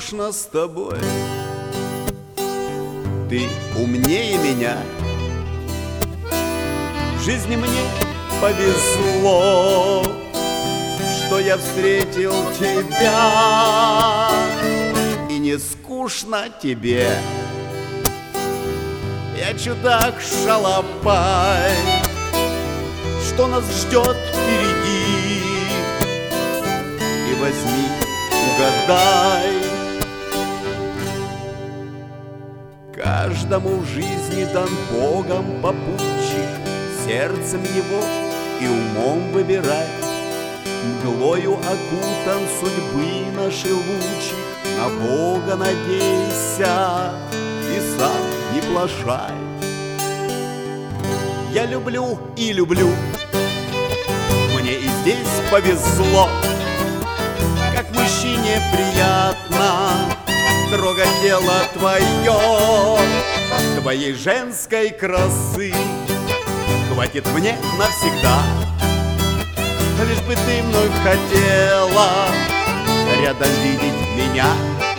скучно с тобой. Ты умнее меня, в жизни мне повезло, что я встретил тебя, и не скучно тебе. Я чудак-шалопай, что нас ждет впереди, и возьми, угадай. Каждому в жизни дан Богом попутчик, сердцем его и умом выбирай. Мглою окутан судьбы нашей лучик, на Бога надейся и сам не плашай. Я люблю и люблю, мне и здесь повезло, как мужчине приятно трогать тело твое, твоей женской красы хватит мне навсегда. Лишь бы ты вновь хотела рядом видеть меня.